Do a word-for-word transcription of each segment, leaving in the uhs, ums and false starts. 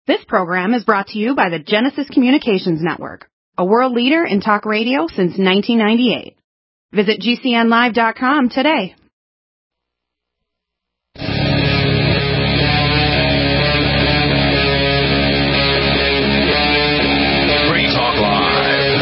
This program is brought to you by the Genesis Communications Network, a world leader in talk radio since nineteen ninety-eight. Visit G C N live dot com today. Free Talk Live.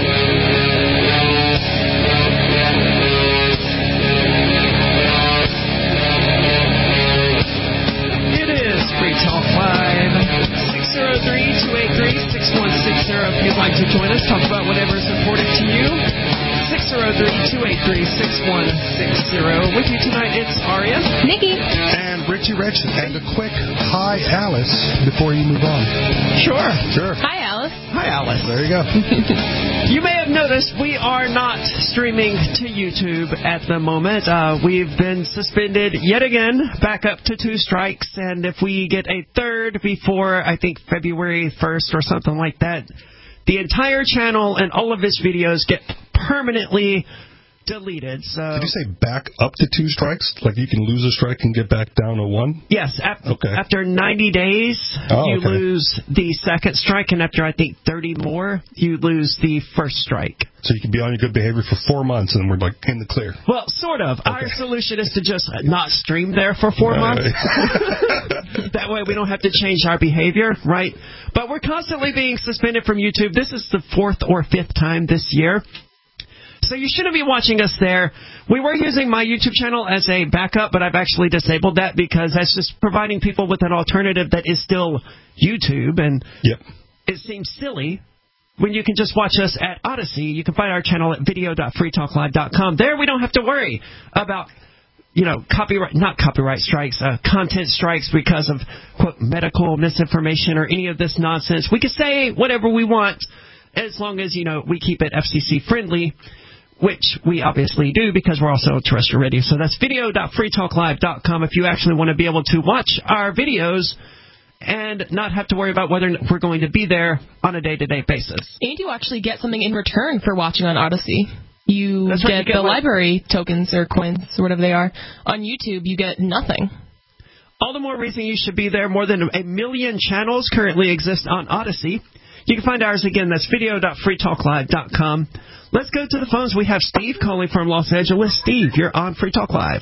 It is Free Talk Live. six oh three, two eight three, six one six zero if you'd like to join us. Talk about whatever is important to you. six oh three, two eight three, six one six zero. With you tonight, it's Aria, Nikki, and Richie Rich. And a quick hi, Alice, before you move on. Sure. Sure. Hi, Alice. Hi, Alice. There you go. You may have noticed we are not streaming to YouTube at the moment. Uh, we've been suspended yet again, back up to two strikes, and if we get a third before, I think, February first or something like that, the entire channel and all of its videos get permanently deleted. So Did you say back up to two strikes? Like you can lose a strike and get back down to one? yes, ap- Okay. after ninety days, Oh, you okay. lose the second strike, and after, I think, thirty more, you lose the first strike. So you can be on your good behavior for four months and we're like in the clear. Well, sort of. Our solution is to just not stream there for four Right. months. That way we don't have to change our behavior, right? But we're constantly being suspended from YouTube. This is the fourth or fifth time this year. So you shouldn't be watching us there. We were using my YouTube channel as a backup, but I've actually disabled that because that's just providing people with an alternative that is still YouTube, and Yep. it seems silly when you can just watch us at Odyssey. You can find our channel at video dot free talk live dot com. There we don't have to worry about, you know, copyright, not copyright strikes, uh, content strikes because of, quote, medical misinformation or any of this nonsense. We can say whatever we want as long as, you know, we keep it F C C friendly, which we obviously do because we're also terrestrial radio. So that's video dot free talk live dot com if you actually want to be able to watch our videos and not have to worry about whether we're going to be there on a day-to-day basis. And you actually get something in return for watching on Odyssey. You That's get, right, you get the like- library tokens or coins or whatever they are. On YouTube, you get nothing. All the more reason you should be there. More than a million channels currently exist on Odyssey. You can find ours again. That's video dot free talk live dot com. Let's go to the phones. We have Steve calling from Los Angeles. Steve, you're on Free Talk Live.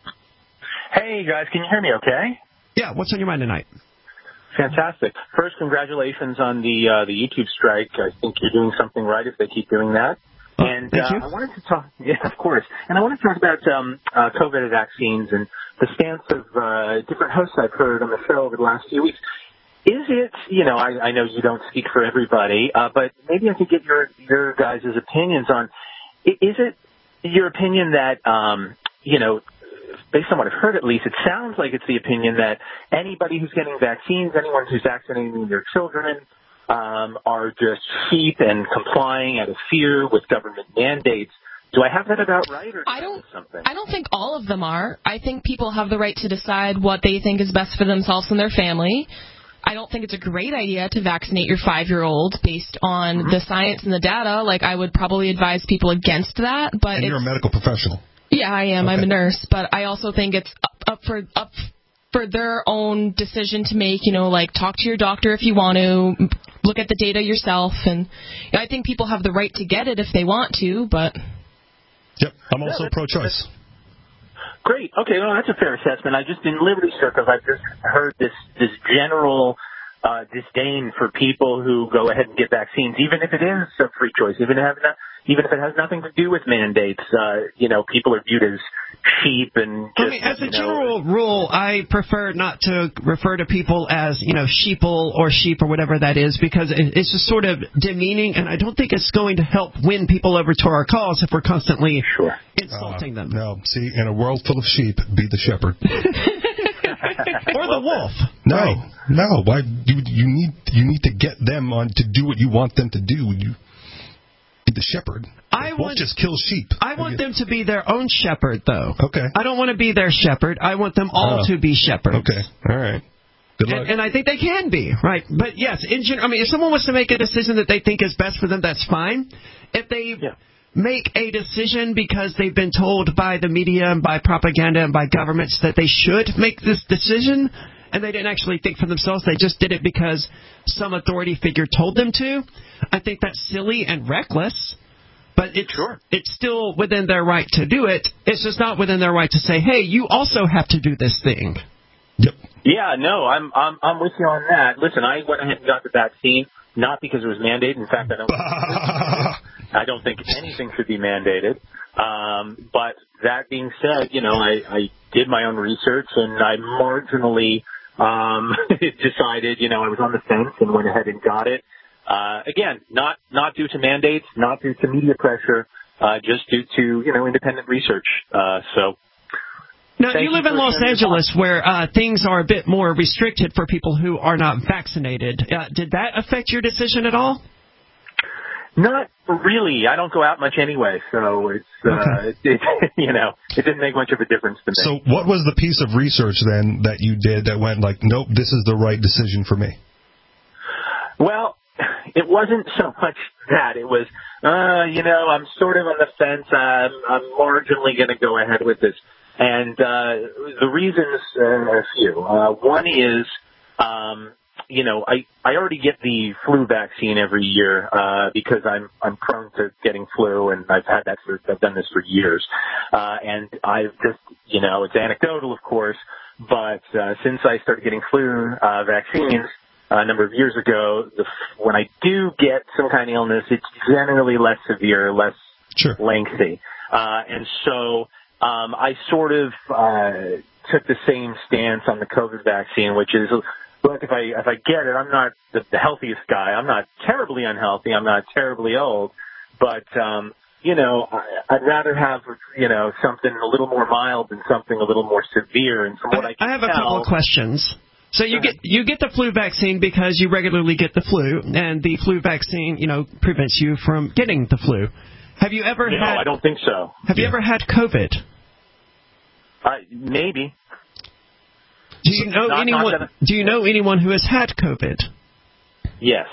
Hey, guys, can you hear me okay? Yeah, what's on your mind tonight? Fantastic. First, congratulations on the uh, the YouTube strike. I think you're doing something right if they keep doing that. Oh, and thank uh, you. I wanted to talk, yeah, of course. And I want to talk about um, uh, COVID vaccines and the stance of uh, different hosts I've heard on the show over the last few weeks. Is it, you know, I, I know you don't speak for everybody, uh, but maybe I could get your your guys' opinions on, i- is it your opinion that, um, you know, based on what I've heard at least, it sounds like it's the opinion that anybody who's getting vaccines, anyone who's vaccinating their children, um, are just sheep and complying out of fear with government mandates. Do I have that about right, or I don't. something? I don't think all of them are. I think people have the right to decide what they think is best for themselves and their family. I don't think it's a great idea to vaccinate your five-year-old based on Mm-hmm. the science and the data. Like, I would probably advise people against that. But And it's, you're a medical professional. yeah, I am. I'm Okay. a nurse, but I also think it's up, up for up for their own decision to make. You know, like, talk to your doctor if you want to, look at the data yourself, and I think people have the right to get it if they want to. But Yep. I'm also that's- pro-choice. Great. Okay, well, that's a fair assessment. I just, in Liberty circles, I've just heard this this general uh, disdain for people who go ahead and get vaccines, even if it is a free choice, even if, it, even if it has nothing to do with mandates. Uh, you know, people are viewed as sheep and just, I mean, as a you know, general rule, I prefer not to refer to people as, you know, sheeple or sheep or whatever that is, because it, it's just sort of demeaning, and I don't think it's going to help win people over to our cause if we're constantly Sure. insulting Uh, them. No, see, in a world full of sheep, be the shepherd. Or the wolf. No, Right. no. Why you you need you need to get them on to do what you want them to do. You be the shepherd. I Wolf want- just kill sheep. I want them to be their own shepherd, though. Okay. I don't want to be their shepherd. I want them all Oh. to be shepherds. Okay. All right. Good luck. And, and I think they can be, right? But yes, in gen- I mean, if someone wants to make a decision that they think is best for them, that's fine. If they Yeah. make a decision because they've been told by the media and by propaganda and by governments that they should make this decision, and they didn't actually think for themselves. They just did it because some authority figure told them to. I think that's silly and reckless. But it's, sure. it's still within their right to do it. It's just not within their right to say, hey, you also have to do this thing. Yep. Yeah, no, I'm I'm I'm with you on that. Listen, I went ahead and got the vaccine, not because it was mandated. In fact, I don't I don't think anything should be mandated. Um, but that being said, you know, I, I did my own research, and I marginally um, decided, you know, I was on the fence and went ahead and got it. Uh, again, not not due to mandates, not due to media pressure, uh, just due to, you know, independent research. Uh, so. Now, Thank you live you in for Los sharing your Angeles where uh, things are a bit more restricted for people who are not vaccinated. Uh, did that affect your decision at all? Not really. I don't go out much anyway, so it's, uh, Okay. it, it, you know, it didn't make much of a difference to me. So what was the piece of research then that you did that went like, nope, this is the right decision for me? Well, it wasn't so much that. It was, uh, you know, I'm sort of on the fence. I'm, I'm marginally going to go ahead with this. And uh, the reasons uh, are a few. Uh, one is, um, you know, I, I already get the flu vaccine every year uh, because I'm I'm prone to getting flu, and I've had that for I've done this for years. Uh, and I've just, you know, it's anecdotal, of course, but uh, since I started getting flu uh, vaccines a number of years ago, the, when I do get some kind of illness, it's generally less severe, less Sure. lengthy, uh, and so. Um, I sort of uh, took the same stance on the COVID vaccine, which is, look, if I if I get it, I'm not the, the healthiest guy. I'm not terribly unhealthy. I'm not terribly old, but um, you know, I, I'd rather have you know something a little more mild than something a little more severe. And from what I, I can I have a tell, couple of questions. So you get you get the flu vaccine because you regularly get the flu, and the flu vaccine, you know, prevents you from getting the flu. Have you ever no, had? I don't think so. Have you Yeah. ever had COVID? Uh, maybe. Do you know Not- anyone? not that Do you know anyone who has had COVID? Yes.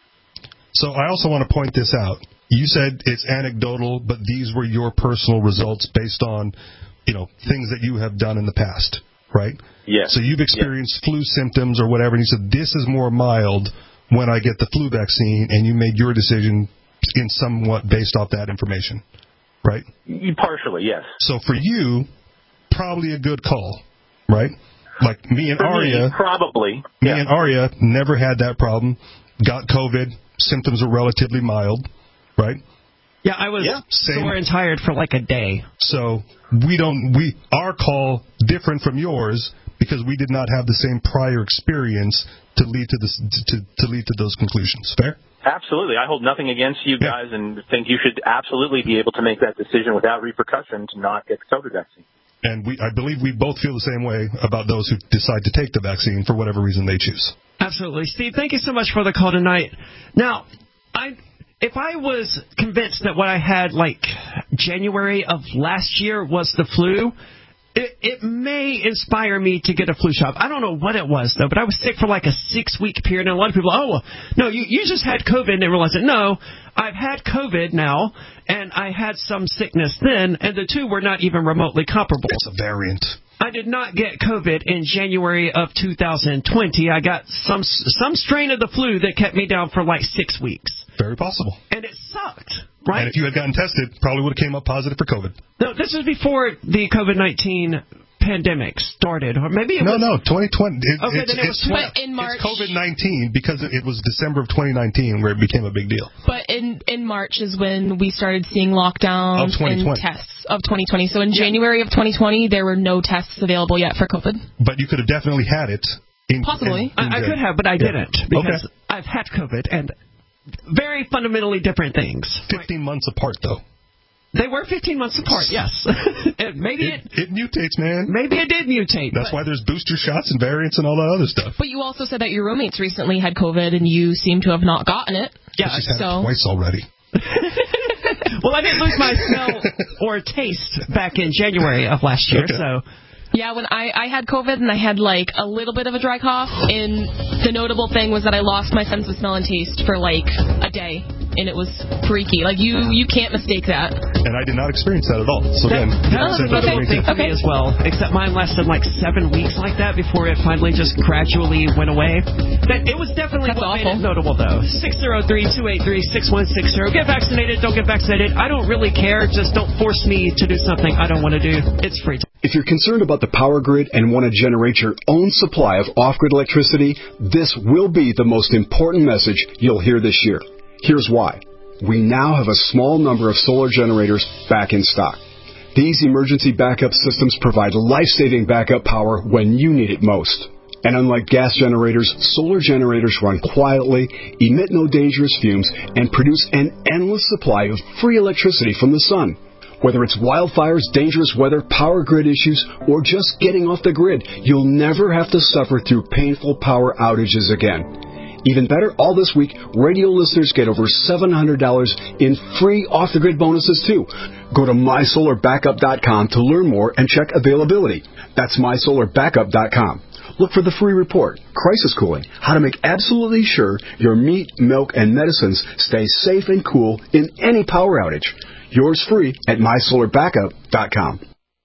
So I also want to point this out. You said it's anecdotal, but these were your personal results based on, you know, things that you have done in the past, right? Yes. So you've experienced flu symptoms or whatever, and you said this is more mild when I get the flu vaccine, and you made your decision in somewhat based off that information, right? Partially, yes. So for you, probably a good call, right? Like me and For Arya, me, probably. me yeah. and Arya never had that problem. Got COVID, symptoms were relatively mild, right? Yeah, I was Yeah, same. sore and tired for like a day. So we don't we our call different from yours because we did not have the same prior experience to lead to this to, to lead to those conclusions. Fair? Absolutely. I hold nothing against you Yeah. guys and think you should absolutely be able to make that decision without repercussion to not get the COVID vaccine. And we I believe we both feel the same way about those who decide to take the vaccine for whatever reason they choose. Absolutely. Steve, thank you so much for the call tonight. Now, I if I was convinced that what I had like January of last year was the flu, it, it may inspire me to get a flu shot. I don't know what it was, though, but I was sick for like a six-week period, and a lot of people, oh, no, you, you just had COVID, and they realized that, no, I've had COVID now, and I had some sickness then, and the two were not even remotely comparable. It's a variant. I did not get COVID in January of two thousand twenty. I got some some strain of the flu that kept me down for like six weeks. Very possible. And it sucked, right? And if you had gotten tested, probably would have came up positive for COVID. No, this was before the COVID nineteen pandemic started, or maybe it No, was... no, twenty twenty. It, Okay, it's, then it it's, was But in March- it's COVID nineteen because it was December of twenty nineteen where it became a big deal. But in, in March is when we started seeing lockdowns Of twenty twenty. and tests of twenty twenty. So in January of twenty twenty, there were no tests available yet for COVID. But you could have definitely had it. In, Possibly. in- in I, I the- could have, but I Yeah. didn't, because Okay. I've had COVID, and very fundamentally different things. fifteen months apart, though. They were fifteen months apart, yes. And maybe it, It, it mutates, man. maybe it did mutate. That's but- why there's booster shots and variants and all that other stuff. But you also said that your roommates recently had COVID and you seem to have not gotten it. Yeah, She's had so- it twice already. well, I didn't lose my smell or taste back in January of last year, Okay. so... Yeah, when I, I had COVID and I had like a little bit of a dry cough, and the notable thing was that I lost my sense of smell and taste for like a day, and it was freaky. Like you, you can't mistake that. and I did not experience that at all. So That, again, that was another okay. thing for Okay. me as well, except mine lasted like seven weeks like that before it finally just gradually went away. But it was definitely That's what awful. made it notable, though. six oh three, two eight three, six one six zero. Get vaccinated, don't get vaccinated. I don't really care. Just don't force me to do something I don't want to do. It's free. If you're concerned about the power grid and want to generate your own supply of off-grid electricity, this will be the most important message you'll hear this year. Here's why. We now have a small number of solar generators back in stock. These emergency backup systems provide life-saving backup power when you need it most. And unlike gas generators, solar generators run quietly, emit no dangerous fumes, and produce an endless supply of free electricity from the sun. Whether it's wildfires, dangerous weather, power grid issues, or just getting off the grid, you'll never have to suffer through painful power outages again. Even better, all this week, radio listeners get over seven hundred dollars in free off-the-grid bonuses, too. Go to my solar backup dot com to learn more and check availability. That's my solar backup dot com. Look for the free report, Crisis Cooling, how to make absolutely sure your meat, milk, and medicines stay safe and cool in any power outage. Yours free at my solar backup dot com.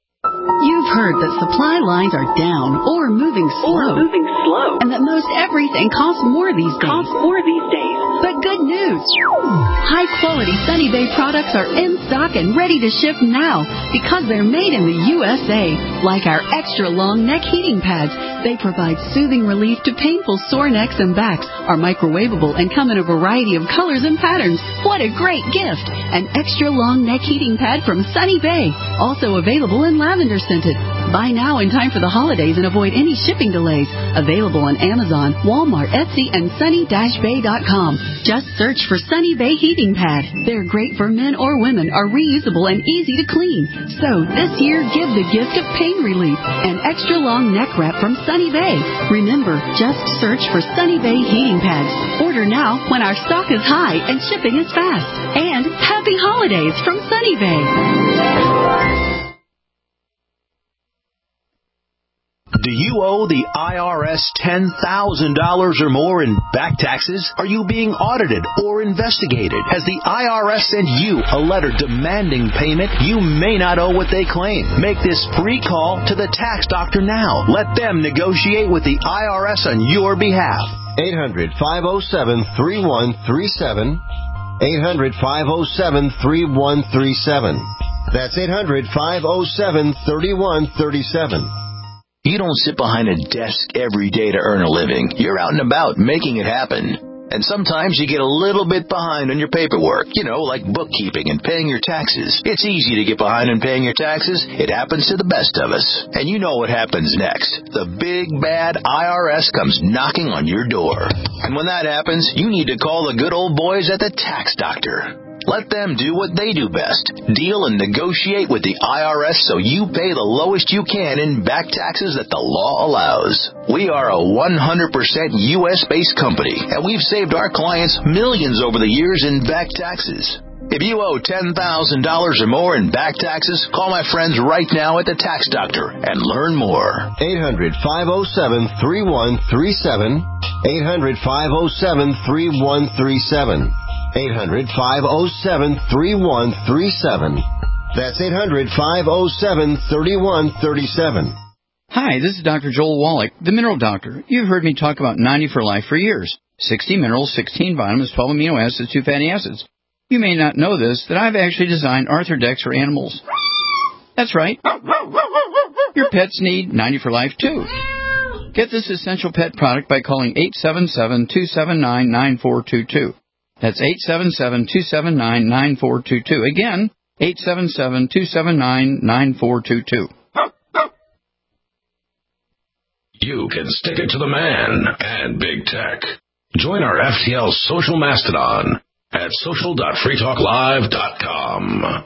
You've heard that supply lines are down or moving slow. Or moving slow. And that most everything costs more these days. Costs more these days. But good news. High-quality Sunny Bay products are in stock and ready to ship now because they're made in the U S A. Like our extra-long neck heating pads. They provide soothing relief to painful sore necks and backs, are microwavable, and come in a variety of colors and patterns. What a great gift! An extra-long neck heating pad from Sunny Bay. Also available in lavender scented. Buy now in time for the holidays and avoid any shipping delays. Available on Amazon, Walmart, Etsy, and sunny dash bay dot com. Just search for Sunny Bay Heating Pad. They're great for men or women, are reusable and easy to clean. So this year, give the gift of pain relief. An extra long neck wrap from Sunny Bay. Remember, just search for Sunny Bay Heating Pads. Order now when our stock is high and shipping is fast. And happy holidays from Sunny Bay. Do you owe the I R S ten thousand dollars or more in back taxes? Are you being audited or investigated? Has the I R S sent you a letter demanding payment? You may not owe what they claim. Make this free call to the tax doctor now. Let them negotiate with the I R S on your behalf. eight hundred, five oh seven, three one three seven. eight hundred, five oh seven, three one three seven. That's eight hundred, five oh seven, three one three seven. You don't sit behind a desk every day to earn a living. You're out and about making it happen. And sometimes you get a little bit behind on your paperwork, you know, like bookkeeping and paying your taxes. It's easy to get behind on paying your taxes. It happens to the best of us. And you know what happens next. The big, bad I R S comes knocking on your door. And when that happens, you need to call the good old boys at the tax doctor. Let them do what they do best. Deal and negotiate with the I R S so you pay the lowest you can in back taxes that the law allows. We are a one hundred percent U S-based company, and we've saved our clients millions over the years in back taxes. If you owe ten thousand dollars or more in back taxes, call my friends right now at the Tax Doctor and learn more. eight hundred, five oh seven, three one three seven. eight hundred, five oh seven, three one three seven. eight hundred, five oh seven, three one three seven. That's eight hundred, five oh seven, three one three seven. Hi, this is Doctor Joel Wallach, the Mineral Doctor. You've heard me talk about ninety for Life for years. sixty minerals, sixteen vitamins, twelve amino acids, two fatty acids. You may not know this, that I've actually designed Arthrodex for animals. That's right. Your pets need ninety for Life, too. Get this essential pet product by calling eight seven seven, two seven nine, nine four two two. That's eight seven seven, two seven nine, nine four two two. Again, eight seven seven, two seven nine, nine four two two. You can stick it to the man and big tech. Join our F T L social mastodon at social dot free talk live dot com.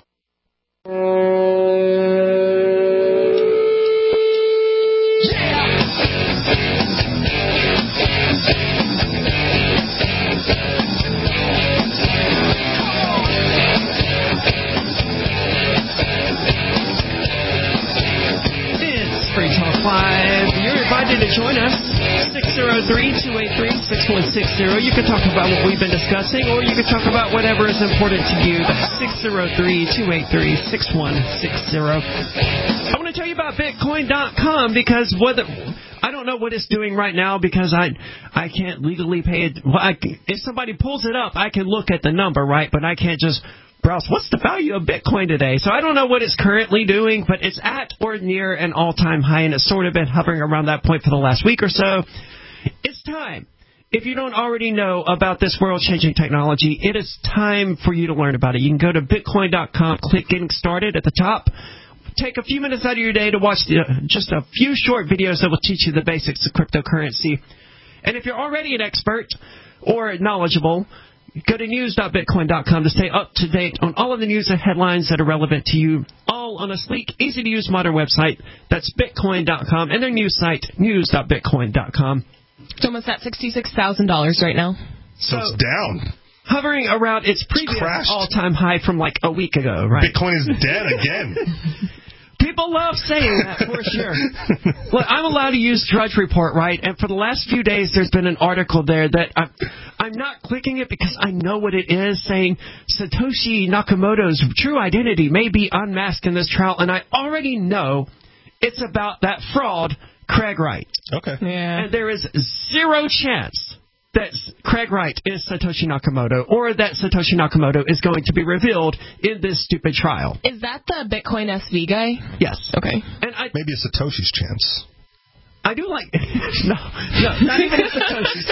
Free Talk Live. You're invited to join us. six oh three, two eight three, six six one six zero. You can talk about what we've been discussing, or you can talk about whatever is important to you. That's six zero three, two eight three, six one six zero. I want to tell you about Bitcoin dot com because what the, I don't know what it's doing right now because I I can't legally pay it. Well, I, if somebody pulls it up, I can look at the number, right? But I can't just browse, what's the value of Bitcoin today? So I don't know what it's currently doing, but it's at or near an all-time high, and it's sort of been hovering around that point for the last week or so. It's time. If you don't already know about this world-changing technology, it is time for you to learn about it. You can go to Bitcoin dot com, click Getting Started at the top. Take a few minutes out of your day to watch the, just a few short videos that will teach you the basics of cryptocurrency. And if you're already an expert or knowledgeable, go to news dot bitcoin dot com to stay up to date on all of the news and headlines that are relevant to you, all on a sleek, easy-to-use modern website. That's Bitcoin dot com, and their news site, news dot bitcoin dot com. It's almost at sixty-six thousand dollars right now. So, so it's down. Hovering around its previous all-time high from like a week ago, right? Bitcoin is dead again. People love saying that, for sure. Look, I'm allowed to use Drudge Report, right? And for the last few days, there's been an article there that I'm, I'm not clicking it because I know what it is, saying Satoshi Nakamoto's true identity may be unmasked in this trial, and I already know it's about that fraud, Craig Wright. Okay. Yeah. And there is zero chance that Craig Wright is Satoshi Nakamoto, or that Satoshi Nakamoto is going to be revealed in this stupid trial. Is that the Bitcoin S V guy? Yes. Okay. And I, Maybe a Satoshi's chance. I do like... no, no, not even a Satoshi's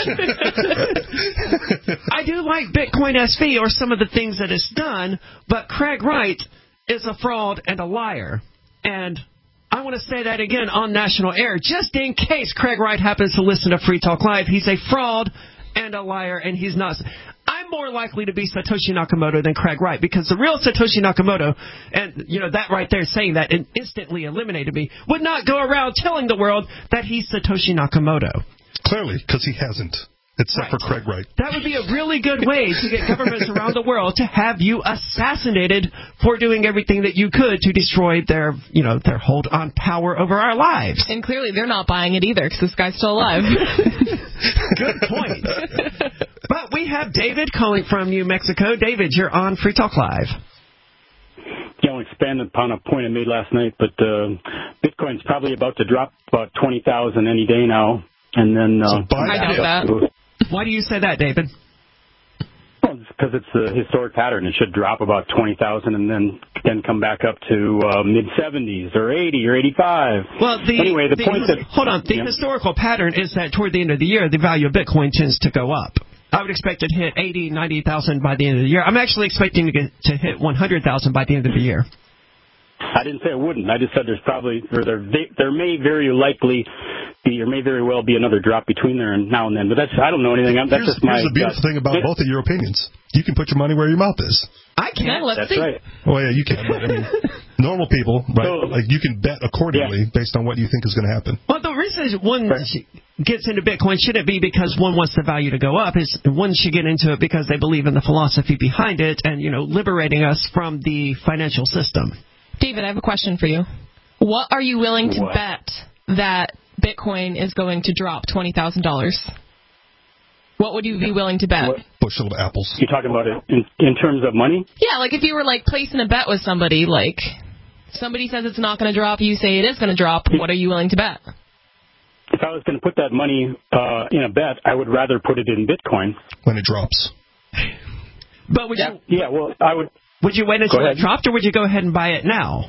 chance. I do like Bitcoin S V or some of the things that it's done, but Craig Wright is a fraud and a liar. And I want to say that again on national air, just in case Craig Wright happens to listen to Free Talk Live. He's a fraud and a liar, and he's not. I'm more likely to be Satoshi Nakamoto than Craig Wright, because the real Satoshi Nakamoto, and you know that right there saying that and instantly eliminated me, would not go around telling the world that he's Satoshi Nakamoto. Clearly, because he hasn't. Except right. for Craig Wright. That would be a really good way to get governments around the world to have you assassinated for doing everything that you could to destroy their, you know, their hold on power over our lives. And clearly they're not buying it either because this guy's still alive. Good point. But we have David calling from New Mexico. David, you're on Free Talk Live. Yeah, I'll expand upon a point I made last night, but uh, Bitcoin's probably about to drop about twenty thousand any day now. And then uh, so I doubt that. Why do you say that, David? Well, because it's a historic pattern. It should drop about twenty thousand and then then come back up to uh, mid seventies or eighty or eighty-five. Well, the, anyway, the, the point that hold on, the yeah. historical pattern is that toward the end of the year, the value of Bitcoin tends to go up. I would expect it to hit eighty, ninety thousand by the end of the year. I'm actually expecting to get to hit one hundred thousand by the end of the year. I didn't say it wouldn't. I just said there's probably, or there, there may very likely be, or may very well be another drop between there and now and then. But that's, I don't know anything. That's here's, just my. Here's the beautiful thing about both of your opinions. You can put your money where your mouth is. I can. Yeah, let's that's see. right. Well, yeah, you can. But, I mean, normal people, right? So, like you can bet accordingly yeah. based on what you think is going to happen. Well, the reason one right. gets into Bitcoin shouldn't be because one wants the value to go up. Is one should get into it because they believe in the philosophy behind it and, you know, liberating us from the financial system. David, I have a question for you. What are you willing to what? bet that Bitcoin is going to drop twenty thousand dollars? What would you be willing to bet? What? Bushel of apples. You're talking about it in, in terms of money? Yeah, like if you were like placing a bet with somebody, like somebody says it's not going to drop, you say it is going to drop, what are you willing to bet? If I was going to put that money uh, in a bet, I would rather put it in Bitcoin. When it drops. But would yeah, you... Yeah, well, I would... Would you wait until it dropped, or would you go ahead and buy it now?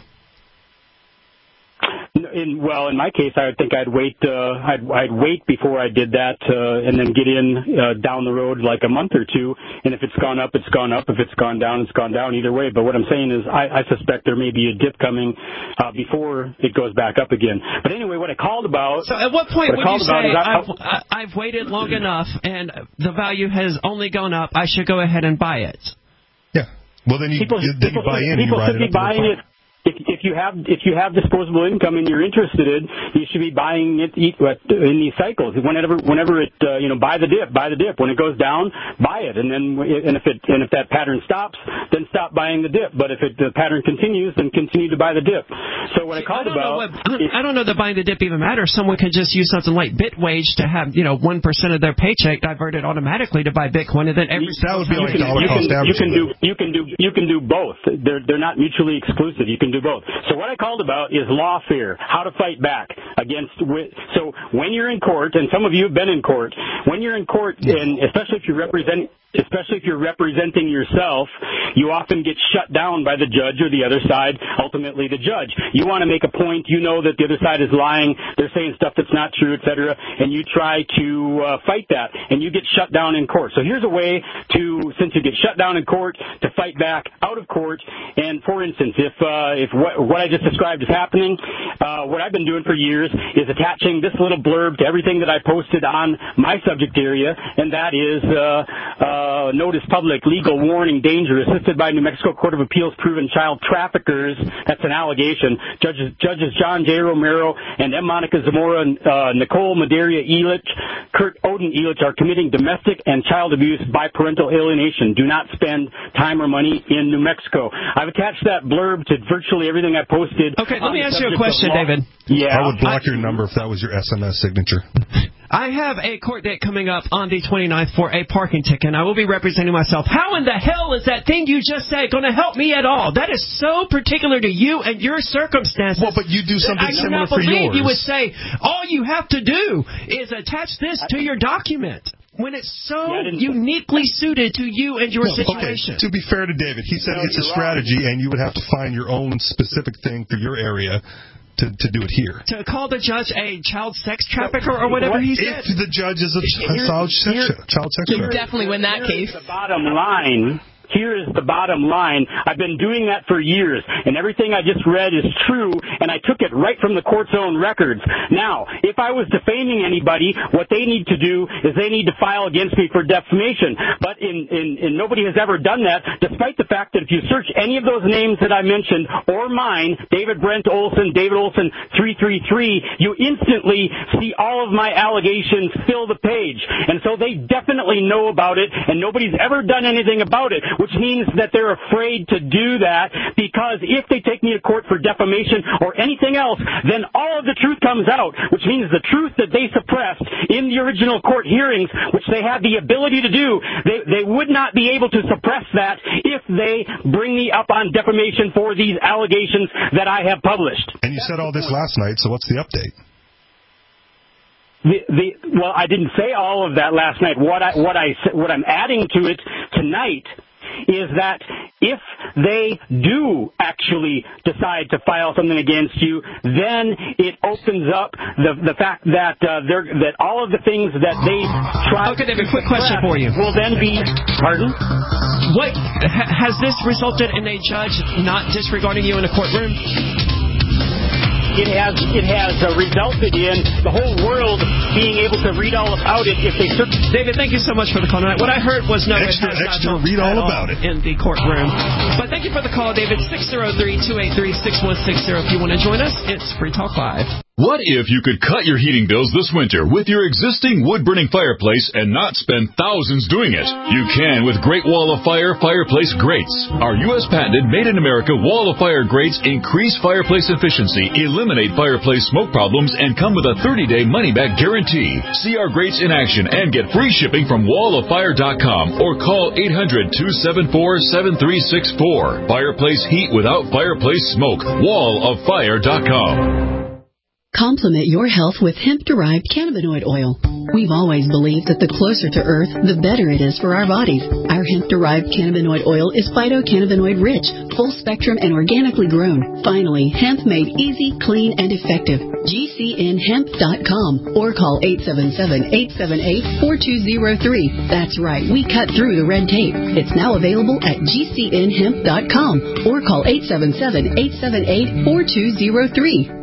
In, well, in my case, I would think I'd wait. Uh, I'd, I'd wait before I did that, uh, and then get in uh, down the road like a month or two. And if it's gone up, it's gone up. If it's gone down, it's gone down. Either way. But what I'm saying is, I, I suspect there may be a dip coming uh, before it goes back up again. But anyway, what I called about. So, at what point what would you say I, I've, I've waited long enough and the value has only gone up? I should go ahead and buy it. Yeah. Well, then you, people, then people, you buy in and you people ride should it be up. buying it. If, if you have if you have disposable income and you're interested in, you should be buying it in these cycles. Whenever whenever it uh, you know buy the dip, buy the dip. When it goes down, buy it, and then and if it and if that pattern stops, then stop buying the dip. But if it, the pattern continues, then continue to buy the dip. So what I called I about, what, I don't know that buying the dip even matters. Someone can just use something like Bitwage to have you know one percent of their paycheck diverted automatically to buy Bitcoin, and then every that would be like dollar cost average. You can do you can do you can do both. They're they're not mutually exclusive. You can do both. So what I called about is lawfare, how to fight back against. So when you're in court, and some of you have been in court, when you're in court, and especially if you represent. Especially if you're representing yourself, you often get shut down by the judge or the other side, ultimately the judge. You want to make a point, you know that the other side is lying, they're saying stuff that's not true, et cetera, and you try to uh, fight that, and you get shut down in court. So here's a way to, since you get shut down in court, to fight back out of court. And for instance, if uh, if what, what I just described is happening, uh, what I've been doing for years is attaching this little blurb to everything that I posted on my subject area, and that is uh, uh, Uh, notice public, legal warning, danger, assisted by New Mexico Court of Appeals proven child traffickers. That's an allegation. Judges, Judges John J. Romero and M. Monica Zamora, uh, Nicole Maderia Elich, Kurt Oden Elich are committing domestic and child abuse by parental alienation. Do not spend time or money in New Mexico. I've attached that blurb to virtually everything I posted. Okay, let me ask you a question, David. Yeah. I would block I, your number if that was your S M S signature. I have a court date coming up on the twenty-ninth for a parking ticket, and I will be representing myself. How in the hell is that thing you just said going to help me at all? That is so particular to you and your circumstances. Well, but you do something similar for yours. I do not believe you would say, all you have to do is attach this to your document. When it's so yeah, uniquely suited to you and your no, situation. Okay, to be fair to David, he said no, it's a strategy, wrong. And you would have to find your own specific thing for your area to, to do it here. To call the judge a child sex trafficker or whatever he said? If the judge is a child sex, child sex you trafficker. definitely win that case. The bottom line... Here is the bottom line. I've been doing that for years, and everything I just read is true, and I took it right from the court's own records. Now, if I was defaming anybody, what they need to do is they need to file against me for defamation. But in, in, in nobody has ever done that, despite the fact that if you search any of those names that I mentioned, or mine, David Brent Olson, David Olson three three three, you instantly see all of my allegations fill the page. And so they definitely know about it, and nobody's ever done anything about it, which means that they're afraid to do that, because if they take me to court for defamation or anything else, then all of the truth comes out, which means the truth that they suppressed in the original court hearings, which they had the ability to do, they, they would not be able to suppress that if they bring me up on defamation for these allegations that I have published. And you said all this last night, so what's the update? The, the, well, I didn't say all of that last night. What I, what I, what I'm adding to it tonight is that if they do actually decide to file something against you, then it opens up the the fact that uh, they're that all of the things that they try. Okay, David, quick question for you. Will then be pardon. What ha, has this resulted in a judge not disregarding you in a courtroom? It has it has uh, resulted in the whole world being able to read all about it if they search. David, thank you so much for the call tonight. What I heard was no, extra, it has extra not read all about it in the courtroom. But thank you for the call, David. six oh three, two eight three, six one six zero. If you want to join us, it's Free Talk Live. What if you could cut your heating bills this winter with your existing wood-burning fireplace and not spend thousands doing it? You can with Great Wall of Fire fireplace grates. Our U S patented made-in-America Wall of Fire grates increase fireplace efficiency, eliminate fireplace smoke problems, and come with a thirty-day money-back guarantee. See our grates in action and get free shipping from wall of fire dot com or call eight hundred, two seven four, seven three six four. Fireplace heat without fireplace smoke. wall of fire dot com. Complement your health with hemp-derived cannabinoid oil. We've always believed that the closer to Earth, the better it is for our bodies. Our hemp-derived cannabinoid oil is phytocannabinoid-rich, full-spectrum, and organically grown. Finally, hemp made easy, clean, and effective. G C N hemp dot com or call eight seven seven, eight seven eight, four two zero three. That's right, we cut through the red tape. It's now available at G C N hemp dot com or call eight seven seven, eight seven eight, four two zero three.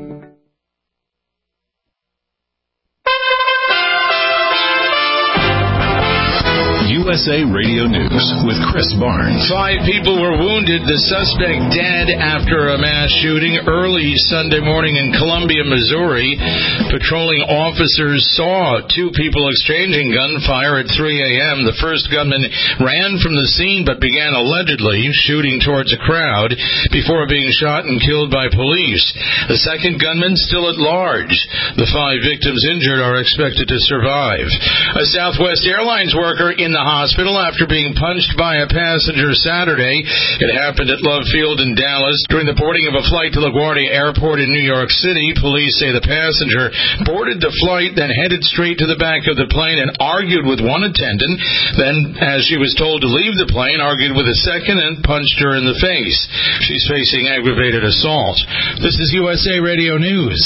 U S A Radio News with Chris Barnes. Five people were wounded, the suspect dead after a mass shooting early Sunday morning in Columbia, Missouri. Patrolling officers saw two people exchanging gunfire at three a.m. The first gunman ran from the scene but began allegedly shooting towards a crowd before being shot and killed by police. The second gunman still at large. The five victims injured are expected to survive. A Southwest Airlines worker in the hospital after being punched by a passenger Saturday. It happened at Love Field in Dallas during the boarding of a flight to LaGuardia Airport in New York City. Police say the passenger boarded the flight, then headed straight to the back of the plane and argued with one attendant. Then, as she was told to leave the plane, argued with a second and punched her in the face. She's facing aggravated assault. This is U S A Radio News.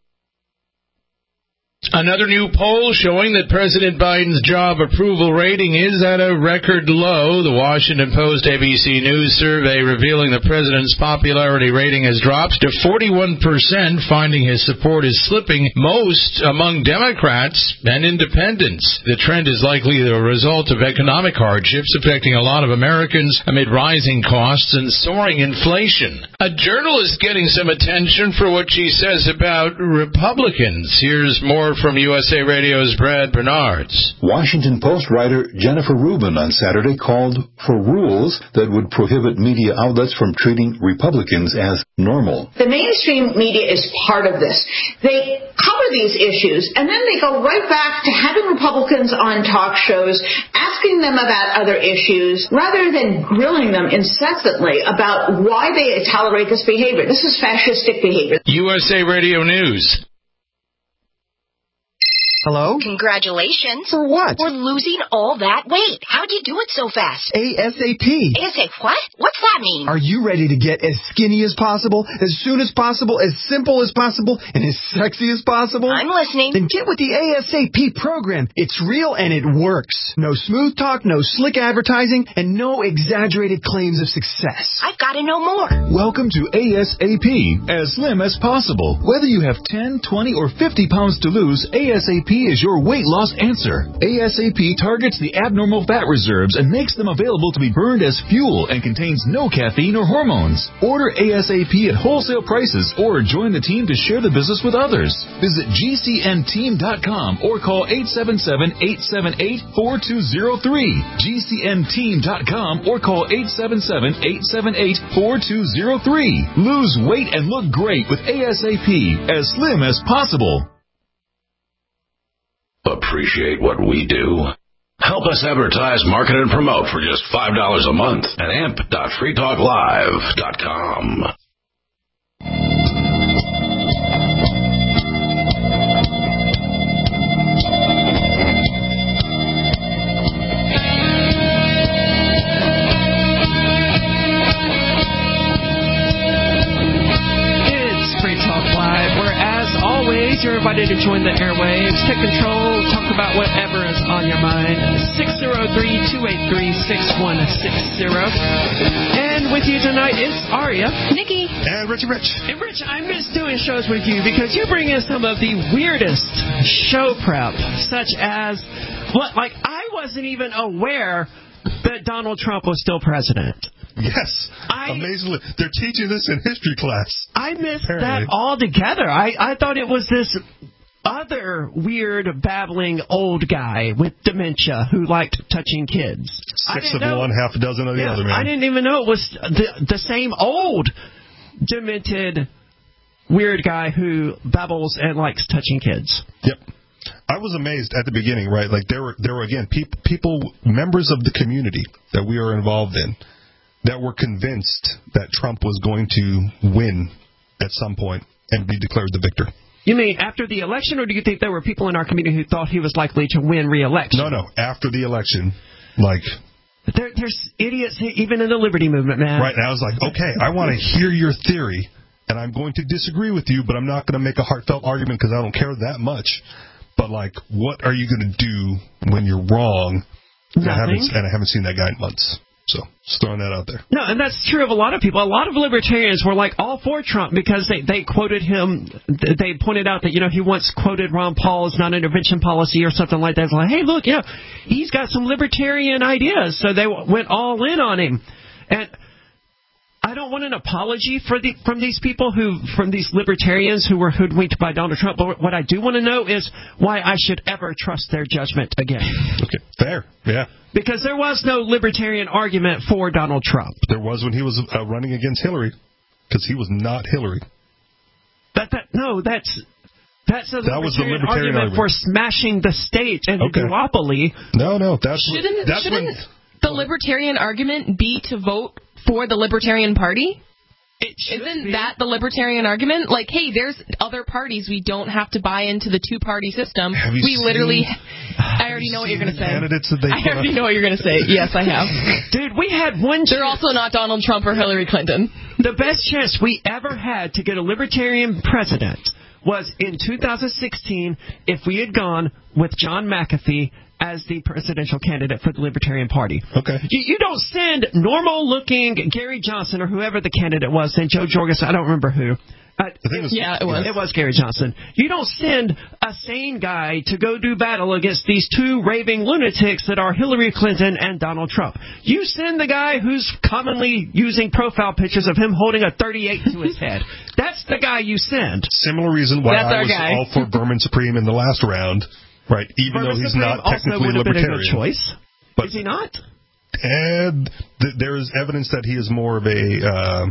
Another new poll showing that President Biden's job approval rating is at a record low. The Washington Post A B C News survey revealing the president's popularity rating has dropped to forty-one percent, finding his support is slipping most among Democrats and independents. The trend is likely the result of economic hardships affecting a lot of Americans amid rising costs and soaring inflation. A journalist getting some attention for what she says about Republicans. Here's more from U S A Radio's Brad Bernards. Washington Post writer Jennifer Rubin on Saturday called for rules that would prohibit media outlets from treating Republicans as normal. The mainstream media is part of this. They cover these issues, and then they go right back to having Republicans on talk shows, asking them about other issues, rather than grilling them incessantly about why they tolerate this behavior. This is fascistic behavior. U S A Radio News. Hello? Congratulations. For what? For losing all that weight. How'd you do it so fast? ASAP. ASAP what? What's that mean? Are you ready to get as skinny as possible, as soon as possible, as simple as possible, and as sexy as possible? I'm listening. Then get with the ASAP program. It's real and it works. No smooth talk, no slick advertising, and no exaggerated claims of success. I've got to know more. Welcome to ASAP, as slim as possible. Whether you have ten, twenty, or fifty pounds to lose, ASAP is your weight loss answer. ASAP targets the abnormal fat reserves and makes them available to be burned as fuel and contains no caffeine or hormones. Order ASAP at wholesale prices or join the team to share the business with others. Visit G C N team dot com or call eight seven seven, eight seven eight, four two zero three. G C N team dot com or call eight seven seven, eight seven eight, four two zero three. Lose weight and look great with ASAP, as slim as possible. Appreciate what we do? Help us advertise, market, and promote for just five dollars a month at amp dot free talk live dot com. You're invited to join the airwaves, take control, talk about whatever is on your mind. six oh three, two eight three, six one six zero. And with you tonight is Aria, Nikki, and Richie Rich. And Rich, I miss doing shows with you because you bring in some of the weirdest show prep, such as, what, like, I wasn't even aware that Donald Trump was still president. Yes, I, amazingly. They're teaching this in history class. I missed apparently. that altogether. I, I thought it was this other weird, babbling old guy with dementia who liked touching kids. Six of know, one, half a dozen of the yeah, other, man. I didn't even know it was the, the same old, demented, weird guy who babbles and likes touching kids. Yep. I was amazed at the beginning, right? Like, there were, there were again, pe- people, members of the community that we are involved in, that were convinced that Trump was going to win at some point and be declared the victor. You mean after the election, or do you think there were people in our community who thought he was likely to win re-election? No, no, after the election, like... There, there's idiots even in the Liberty Movement, man. Right, and I was like, okay, I want to hear your theory, and I'm going to disagree with you, but I'm not going to make a heartfelt argument because I don't care that much. But, like, what are you going to do when you're wrong? And I, haven't, and I haven't seen that guy in months. So, just throwing that out there. No, and that's true of a lot of people. A lot of libertarians were like all for Trump because they, they quoted him. They pointed out that, you know, he once quoted Ron Paul's non-intervention policy or something like that. It's like, hey, look, you know, he's got some libertarian ideas. So they went all in on him. And I don't want an apology for the, from these people who, from these libertarians who were hoodwinked by Donald Trump. But what I do want to know is why I should ever trust their judgment again. Okay, fair, yeah. Because there was no libertarian argument for Donald Trump. There was when he was uh, running against Hillary, because he was not Hillary. But that no, that's that's a that libertarian, was the libertarian argument, argument for smashing the state and okay. the duopoly. No, no, that's shouldn't, that's shouldn't when, the libertarian argument be to vote for the Libertarian Party? It Isn't be. that the libertarian argument? Like, hey, there's other parties. We don't have to buy into the two-party system. Have you we seen, literally... I already know what you're going to say. Candidates that they I already know what you're going to say. Yes, I have. Dude, we had one chance. They're also not Donald Trump or Hillary Clinton. The best chance we ever had to get a libertarian president was in two thousand sixteen if we had gone with John McAfee as the presidential candidate for the Libertarian Party. Okay. You, you don't send normal-looking Gary Johnson or whoever the candidate was, and Joe Jorgensen, I don't remember who. Uh, it was, yeah, it was. It was Gary Johnson. You don't send a sane guy to go do battle against these two raving lunatics that are Hillary Clinton and Donald Trump. You send the guy who's commonly using profile pictures of him holding a thirty-eight to his head. That's the guy you send. Similar reason why That's I was guy. all for Berman Supreme in the last round, right? Even Berman though he's Supreme not technically also would have libertarian. been a good choice. But, is he not? And th- there is evidence that he is more of a uh,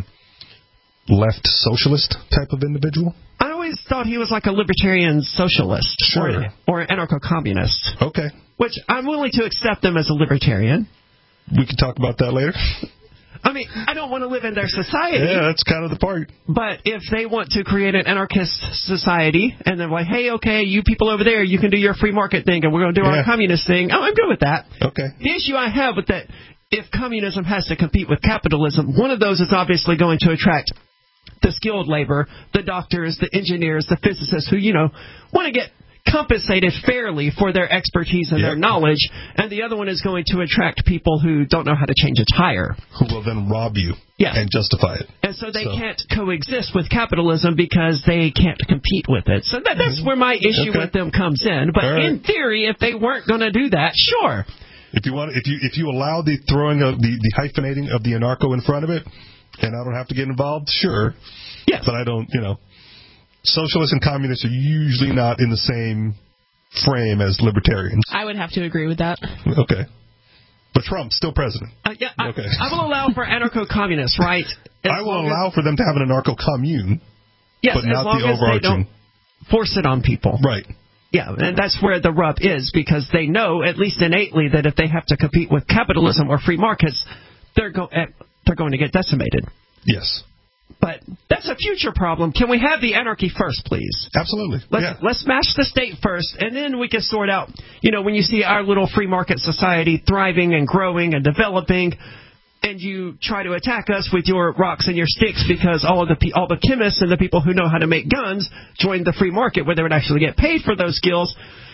left socialist type of individual. I always thought he was like a libertarian socialist. Sure. Or, or anarcho-communist. Okay. Which I'm willing to accept them as a libertarian. We can talk about that later. I mean, I don't want to live in their society. Yeah, that's kind of the part. But if they want to create an anarchist society, and they're like, hey, okay, you people over there, you can do your free market thing, and we're going to do yeah. our communist thing, oh, I'm good with that. Okay. The issue I have with that, if communism has to compete with capitalism, one of those is obviously going to attract the skilled labor, the doctors, the engineers, the physicists who, you know, want to get compensated fairly for their expertise and yep. their knowledge, and the other one is going to attract people who don't know how to change a tire. Who will then rob you yes. and justify it. And so they so. can't coexist with capitalism because they can't compete with it. So that, that's where my issue okay. with them comes in. But right. in theory, if they weren't going to do that, sure. If you want, if you if you allow the throwing of the, the hyphenating of the anarcho in front of it, and I don't have to get involved, sure. Yes. But I don't, you know, socialists and communists are usually not in the same frame as libertarians. I would have to agree with that. Okay. But Trump's still president. Uh, yeah, I, okay. I will allow for anarcho-communists, right? As I will allow as, for them to have an anarcho-commune, yes, but not as long the as overarching. They don't force it on people. Right. Yeah, and that's where the rub is, because they know, at least innately, that if they have to compete with capitalism or free markets, they're, go- they're going to get decimated. Yes. But that's a future problem. Can we have the anarchy first, please? Absolutely. Let's, yeah. let's smash the state first, and then we can sort out, you know, when you see our little free market society thriving and growing and developing, and you try to attack us with your rocks and your sticks because all of the all the chemists and the people who know how to make guns joined the free market where they would actually get paid for those skills,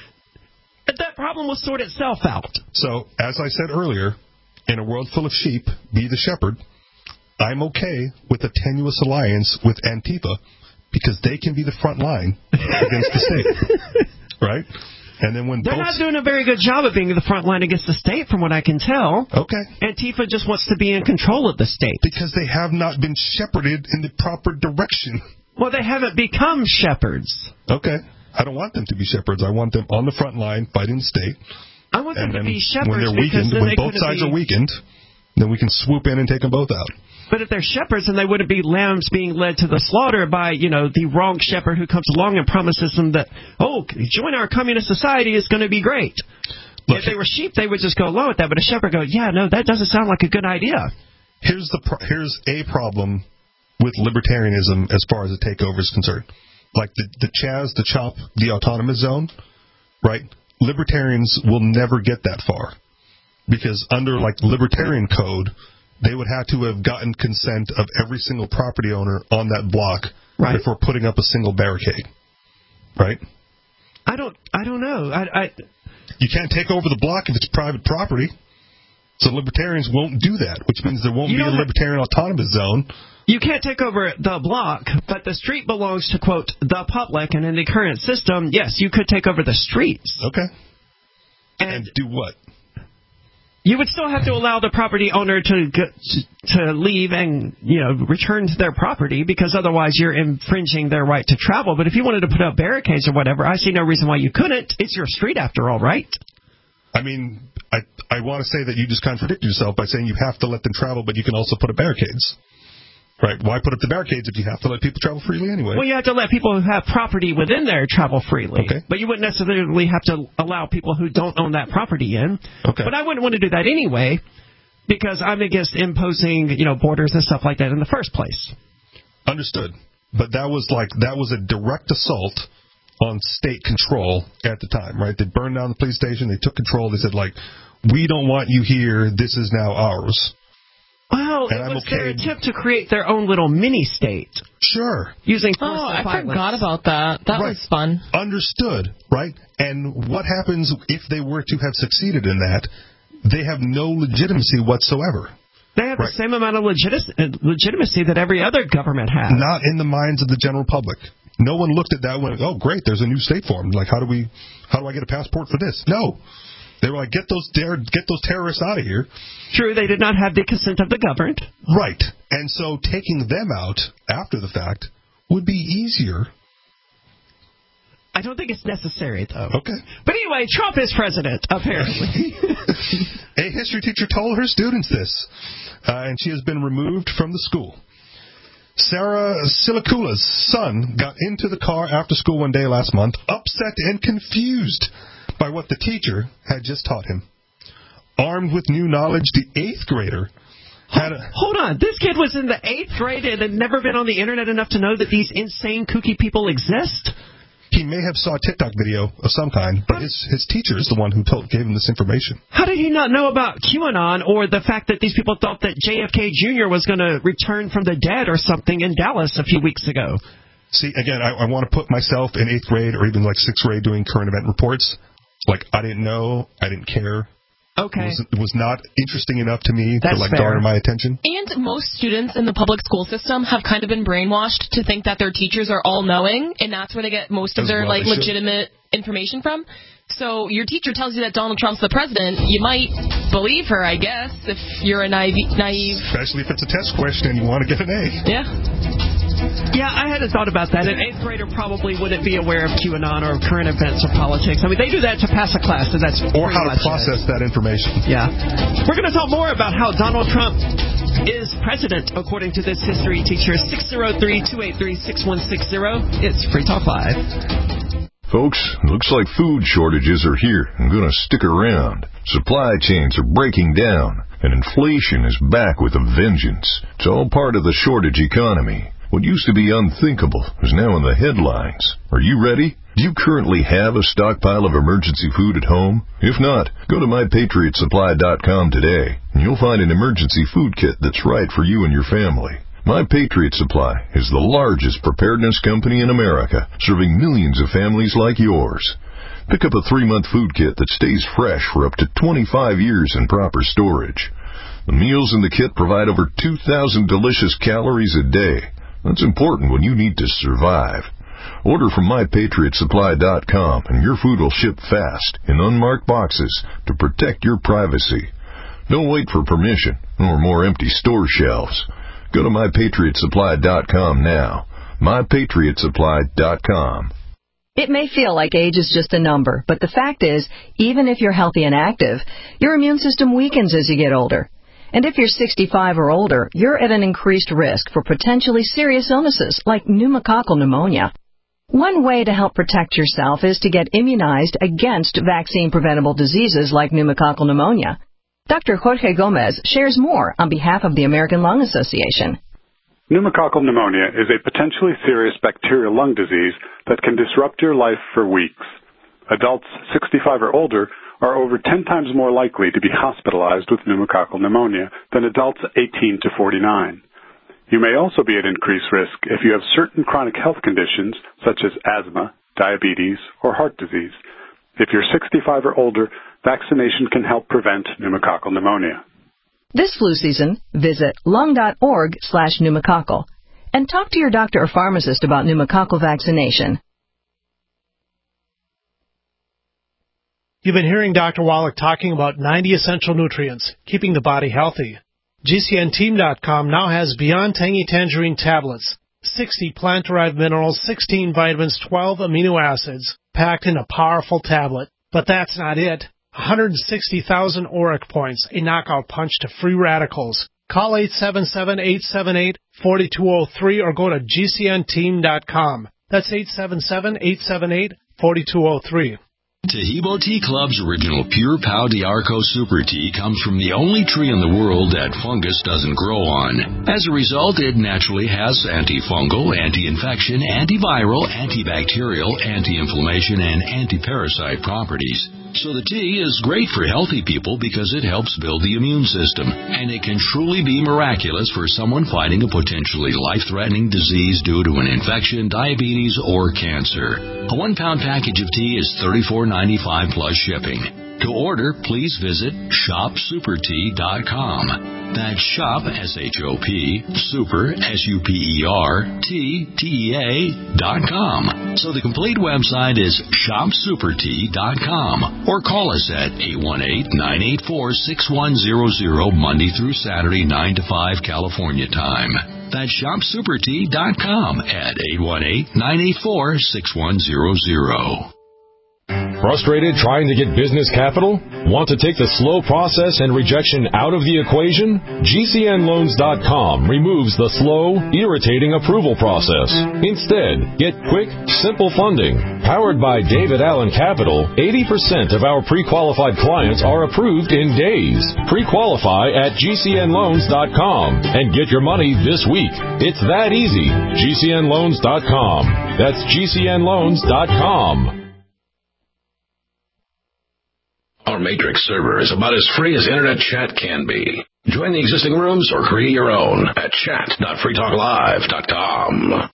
that problem will sort itself out. So, as I said earlier, in a world full of sheep, be the shepherd. I'm okay with a tenuous alliance with Antifa because they can be the front line against the state, right? And then when they're both... not doing a very good job of being the front line against the state, from what I can tell. Okay. Antifa just wants to be in control of the state because they have not been shepherded in the proper direction. Well, they haven't become shepherds. Okay. I don't want them to be shepherds. I want them on the front line fighting the state. I want them and to be shepherds when they're because weakened, then when they both sides be... are weakened, then we can swoop in and take them both out. But if they're shepherds, then they wouldn't be lambs being led to the slaughter by, you know, the wrong shepherd who comes along and promises them that, oh, join our communist society is going to be great. Look, if they were sheep, they would just go along with that. But a shepherd go, yeah, no, that doesn't sound like a good idea. Here's the pro- here's a problem with libertarianism as far as the takeover is concerned. Like the, the Chaz, the CHOP, the autonomous zone, right? Libertarians will never get that far. Because under, like, libertarian code, they would have to have gotten consent of every single property owner on that block right. before putting up a single barricade. Right? I don't I don't know. I, I You can't take over the block if it's private property. So libertarians won't do that, which means there won't You be a don't have- libertarian autonomous zone. You can't take over the block, but the street belongs to, quote, the public, and in the current system, yes, you could take over the streets. Okay. And, and do what? You would still have to allow the property owner to go, to leave and, you know, return to their property, because otherwise you're infringing their right to travel. But if you wanted to put up barricades or whatever, I see no reason why you couldn't. It's your street after all, right? I mean, I I want to say that you just contradicted yourself by saying you have to let them travel, but you can also put up barricades. Right? Why put up the barricades if you have to let people travel freely anyway? Well, you have to let people who have property within there travel freely. Okay. But you wouldn't necessarily have to allow people who don't own that property in. Okay. But I wouldn't want to do that anyway, because I'm against imposing, you know, borders and stuff like that in the first place. Understood. But that was like, that was a direct assault on state control at the time, right? They burned down the police station. They took control. They said, like, we don't want you here. This is now ours. Well, and it I'm was okay. their attempt to create their own little mini-state. Sure. Using force Oh, and I violence. forgot about that. That Right. was fun. Understood, right? And what happens if they were to have succeeded in that? They have no legitimacy whatsoever. They have Right. the same amount of legit- legitimacy that every other government has. Not in the minds of the general public. No one looked at that and went, oh, great, there's a new state formed. Like, how do we, how do I get a passport for this? No. They were like, get those ter- get those terrorists out of here. True, they did not have the consent of the governed. Right. And so taking them out after the fact would be easier. I don't think it's necessary, though. Okay. But anyway, Trump is president, apparently. A history teacher told her students this, uh, and she has been removed from the school. Sarah Silicula's son got into the car after school one day last month, upset and confused by what the teacher had just taught him. Armed with new knowledge, the eighth grader had a... Hold on. This kid was in the eighth grade and had never been on the internet enough to know that these insane, kooky people exist? He may have saw a TikTok video of some kind, but his, his teacher is the one who told, gave him this information. How did he not know about QAnon or the fact that these people thought that J F K Junior was going to return from the dead or something in Dallas a few weeks ago? See, again, I, I want to put myself in eighth grade or even like sixth grade doing current event reports. Like, I didn't know. I didn't care. Okay. It was, it was not interesting enough to me That's to, like, fair. garner my attention. And most students in the public school system have kind of been brainwashed to think that their teachers are all-knowing, and that's where they get most of As their well like they should. legitimate information from. So your teacher tells you that Donald Trump's the president, you might believe her, I guess, if you're a naive. naive. Especially if it's a test question and you want to get an A. Yeah. Yeah, I hadn't thought about that. An eighth grader probably wouldn't be aware of QAnon or current events or politics. I mean, they do that to pass a class, and that's Or pretty how to much process it. that information. Yeah. We're going to talk more about how Donald Trump is president, according to this history teacher. six oh three, two eight three, six one six zero. It's Free Talk Live. Folks, looks like food shortages are here and going to stick around. Supply chains are breaking down, and inflation is back with a vengeance. It's all part of the shortage economy. What used to be unthinkable is now in the headlines. Are you ready? Do you currently have a stockpile of emergency food at home? If not, go to my patriot supply dot com today, and you'll find an emergency food kit that's right for you and your family. My Patriot Supply is the largest preparedness company in America, serving millions of families like yours. Pick up a three-month food kit that stays fresh for up to twenty-five years in proper storage. The meals in the kit provide over two thousand delicious calories a day. That's important when you need to survive. Order from my patriot supply dot com and your food will ship fast in unmarked boxes to protect your privacy. Don't wait for permission or more empty store shelves. Go to my patriot supply dot com now. my patriot supply dot com. It may feel like age is just a number, but the fact is, even if you're healthy and active, your immune system weakens as you get older. And if you're sixty-five or older, you're at an increased risk for potentially serious illnesses like pneumococcal pneumonia. One way to help protect yourself is to get immunized against vaccine-preventable diseases like pneumococcal pneumonia. Doctor Jorge Gomez shares more on behalf of the American Lung Association. Pneumococcal pneumonia is a potentially serious bacterial lung disease that can disrupt your life for weeks. Adults sixty-five or older are over ten times more likely to be hospitalized with pneumococcal pneumonia than adults eighteen to forty-nine. You may also be at increased risk if you have certain chronic health conditions such as asthma, diabetes, or heart disease. If you're sixty-five or older, vaccination can help prevent pneumococcal pneumonia. This flu season, visit lung.org slash pneumococcal and talk to your doctor or pharmacist about pneumococcal vaccination. You've been hearing Doctor Wallach talking about ninety essential nutrients, keeping the body healthy. G C N team dot com now has Beyond Tangy Tangerine tablets, sixty plant-derived minerals, sixteen vitamins, twelve amino acids, packed in a powerful tablet. But that's not it. one hundred sixty thousand ORAC points, a knockout punch to free radicals. Call eight seven seven, eight seven eight, four two zero three or go to G C N team dot com. That's eight seven seven, eight seven eight, four two zero three. Tahibo Tea Club's original Pure Pau D'Arco Super Tea comes from the only tree in the world that fungus doesn't grow on. As a result, it naturally has antifungal, anti-infection, antiviral, antibacterial, anti-inflammation, and anti-parasite properties. So the tea is great for healthy people because it helps build the immune system, and it can truly be miraculous for someone fighting a potentially life-threatening disease due to an infection, diabetes, or cancer. A one-pound package of tea is thirty-four ninety-five plus shipping. To order, please visit shop super tea dot com. That's shop, S H O P, super, S U P E R, T, T E A, dot com. So the complete website is shop super tea dot com. Or call us at eight one eight, nine eight four, six one zero zero Monday through Saturday, nine to five California time. That's shop super tea dot com at eight one eight, nine eight four, six one zero zero. Frustrated trying to get business capital? Want to take the slow process and rejection out of the equation? G C N loans dot com removes the slow, irritating approval process. Instead, get quick, simple funding. Powered by David Allen Capital, eighty percent of our pre-qualified clients are approved in days. Pre-qualify at G C N loans dot com and get your money this week. It's that easy. G C N loans dot com. That's G C N loans dot com. Our Matrix server is about as free as internet chat can be. Join the existing rooms or create your own at chat dot free talk live dot com.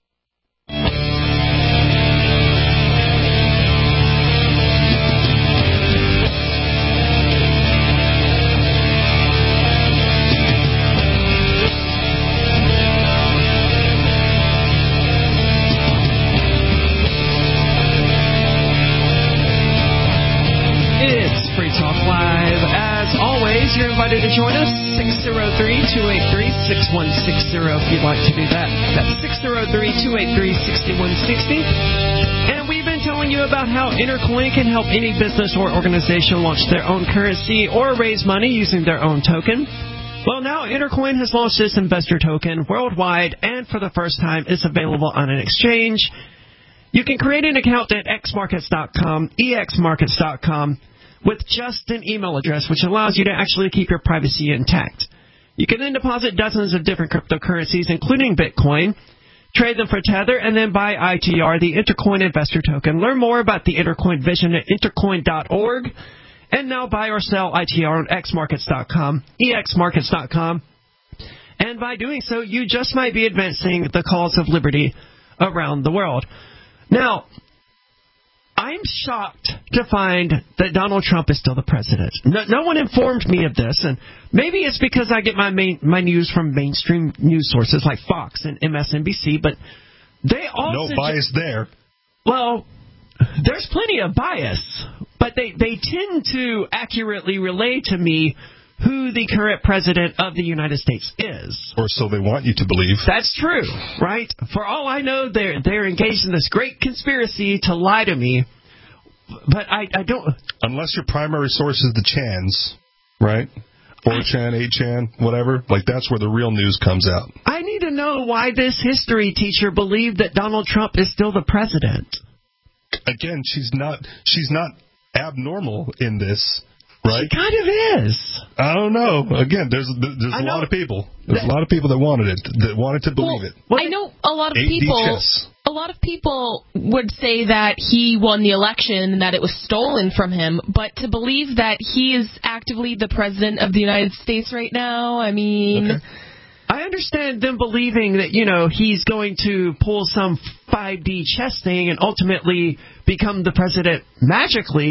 You're invited to join us, six oh three, two eight three, six one six zero if you'd like to do that. That's six oh three, two eight three, six one six zero. And we've been telling you about how Intercoin can help any business or organization launch their own currency or raise money using their own token. Well, now Intercoin has launched this investor token worldwide, and for the first time, it's available on an exchange. You can create an account at x markets dot com, e x markets dot com, with just an email address, which allows you to actually keep your privacy intact. You can then deposit dozens of different cryptocurrencies, including Bitcoin, trade them for Tether, and then buy I T R, the Intercoin Investor Token. Learn more about the Intercoin vision at intercoin dot org. And now buy or sell I T R on x markets dot com, e x markets dot com. And by doing so, you just might be advancing the cause of liberty around the world. Now, I'm shocked to find that Donald Trump is still the president. No, no one informed me of this, and maybe it's because I get my main, my news from mainstream news sources like Fox and M S N B C, but they all no suggest, bias there. Well, there's plenty of bias, but they, they tend to accurately relay to me who the current president of the United States is. Or so they want you to believe. That's true, right? For all I know, they're they're engaged in this great conspiracy to lie to me. But I, I don't... Unless your primary source is the Chans, right? four chan, eight chan, whatever. Like, that's where the real news comes out. I need to know why this history teacher believed that Donald Trump is still the president. Again, she's not she's not abnormal in this. Right? She kind of is. I don't know. Again, there's there's a lot of people. There's a lot of people that wanted it, that wanted to believe well, it. Well, I know a lot of people. A lot of people would say that he won the election and that it was stolen from him, but to believe that he is actively the president of the United States right now, I mean. Okay. I understand them believing that, you know, he's going to pull some five D chess thing and ultimately become the president magically.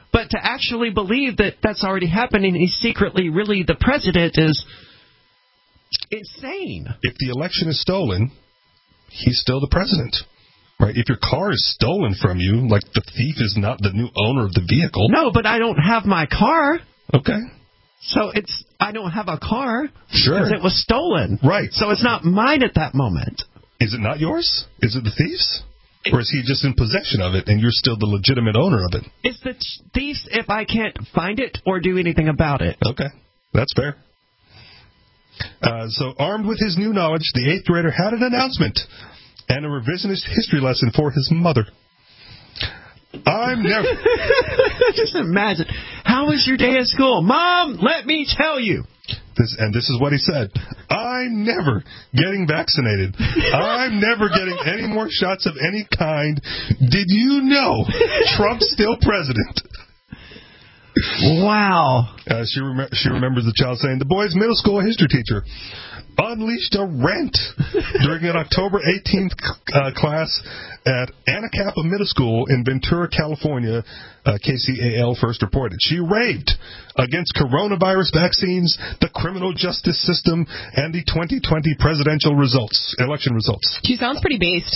But to actually believe that that's already happening, he's secretly really the president, is insane. If the election is stolen, he's still the president. Right? If your car is stolen from you, like the thief is not the new owner of the vehicle. No, but I don't have my car. Okay. So it's I don't have a car. Sure. Because it was stolen. Right. So it's not mine at that moment. Is it not yours? Is it the thief's? Or is he just in possession of it and you're still the legitimate owner of it? It's the thief's if I can't find it or do anything about it. Okay. That's fair. Uh, so armed with his new knowledge, the eighth grader had an announcement and a revisionist history lesson for his mother. I'm never... Just imagine. How was your day at school? Mom, let me tell you. This, and this is what he said. I'm never getting vaccinated. I'm never getting any more shots of any kind. Did you know Trump's still president? Wow. Uh, she, rem- she remembers the child saying, the boy's middle school history teacher unleashed a rant during an October eighteenth uh, class at Anacapa Middle School in Ventura, California, uh, K C A L first reported. She raved against coronavirus vaccines, the criminal justice system, and the twenty twenty presidential results, election results. She sounds pretty based.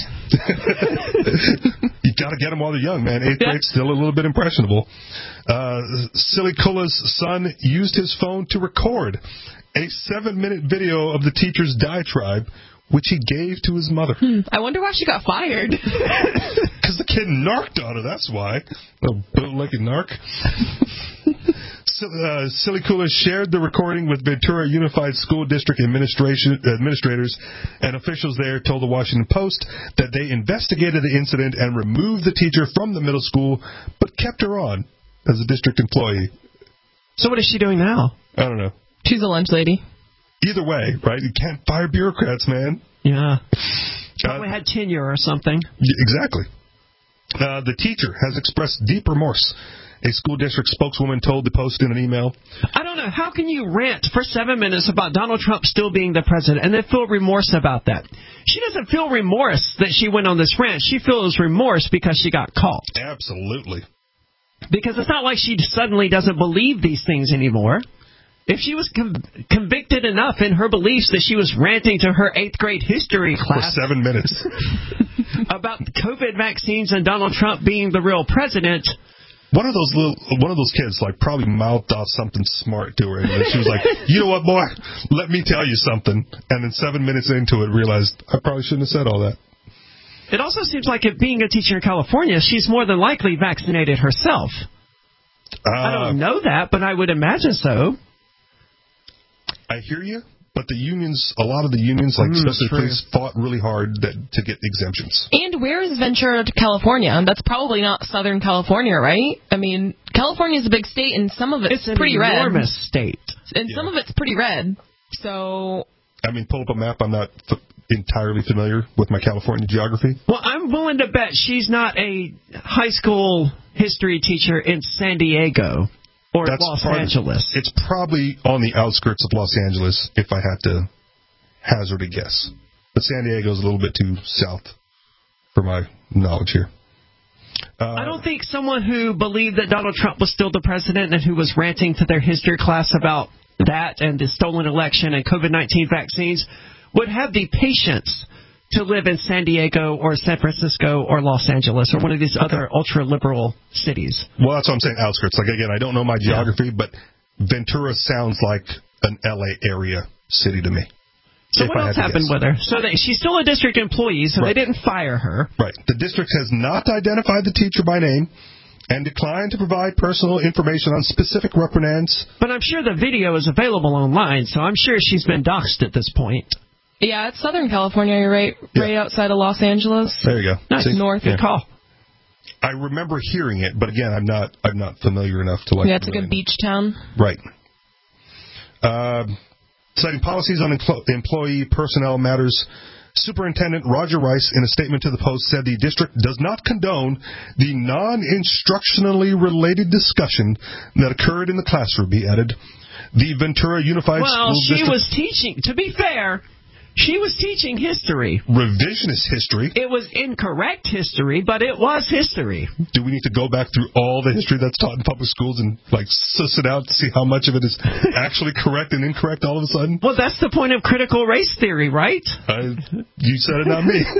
You got to get them while they're young, man. Eighth grade's still a little bit impressionable. Uh, Silicula's son used his phone to record a seven-minute video of the teacher's diatribe, which he gave to his mother. Hmm. I wonder why she got fired. Because the kid narked on her, that's why. A bootlegged narc. uh, Silicula shared the recording with Ventura Unified School District administration administrators, and officials there told the Washington Post that they investigated the incident and removed the teacher from the middle school, but kept her on as a district employee. So what is she doing now? I don't know. She's a lunch lady. Either way, right? You can't fire bureaucrats, man. Yeah. Probably uh, had tenure or something. Exactly. Uh, the teacher has expressed deep remorse. A school district spokeswoman told the Post in an email. I don't know. How can you rant for seven minutes about Donald Trump still being the president and then feel remorse about that? She doesn't feel remorse that she went on this rant. She feels remorse because she got caught. Absolutely. Because it's not like she suddenly doesn't believe these things anymore. If she was com- convicted enough in her beliefs that she was ranting to her eighth grade history class for seven minutes about COVID vaccines and Donald Trump being the real president, one of those little, one of those kids like probably mouthed off something smart to her, and then she was like, "You know what, boy? Let me tell you something." And then seven minutes into it, realized I probably shouldn't have said all that. It also seems like if being a teacher in California, she's more than likely vaccinated herself. Uh, I don't know that, but I would imagine so. I hear you, but the unions, a lot of the unions, like mm, especially police, fought really hard that, to get exemptions. And where is Ventura, California? That's probably not Southern California, right? I mean, California is a big state, and some of it's, it's pretty red. It's an enormous state. And yeah. some of it's pretty red. So, I mean, pull up a map. I'm not f- entirely familiar with my California geography. Well, I'm willing to bet she's not a high school history teacher in San Diego. Or That's Los part, Angeles. It's probably on the outskirts of Los Angeles, if I had to hazard a guess. But San Diego's a little bit too south for my knowledge here. Uh, I don't think someone who believed that Donald Trump was still the president and who was ranting to their history class about that and the stolen election and COVID nineteen vaccines would have the patience to live in San Diego or San Francisco or Los Angeles or one of these okay. other ultra-liberal cities. Well, that's what I'm saying, outskirts. Like, again, I don't know my geography, yeah. but Ventura sounds like an L A area city to me. So what else happened with her? So they, she's still a district employee, so right. they didn't fire her. Right. The district has not identified the teacher by name and declined to provide personal information on specific reprimands. But I'm sure the video is available online, so I'm sure she's been doxxed at this point. Yeah, it's Southern California, you're right, yeah. right outside of Los Angeles. There you go. Nice. See? North, yeah. good call. I remember hearing it, but again, I'm not I'm not familiar enough to like. Yeah, it's a good beach town. Right. Uh, citing policies on empl- employee personnel matters, Superintendent Roger Rice, in a statement to the Post, said the district does not condone the non-instructionally related discussion that occurred in the classroom. He added, the Ventura Unified well, School she District. was teaching. To be fair, She was teaching history. Revisionist history. It was incorrect history, but it was history. Do we need to go back through all the history that's taught in public schools and, like, suss it out to see how much of it is actually correct and incorrect all of a sudden? Well, that's the point of critical race theory, right? Uh, you said it, not me.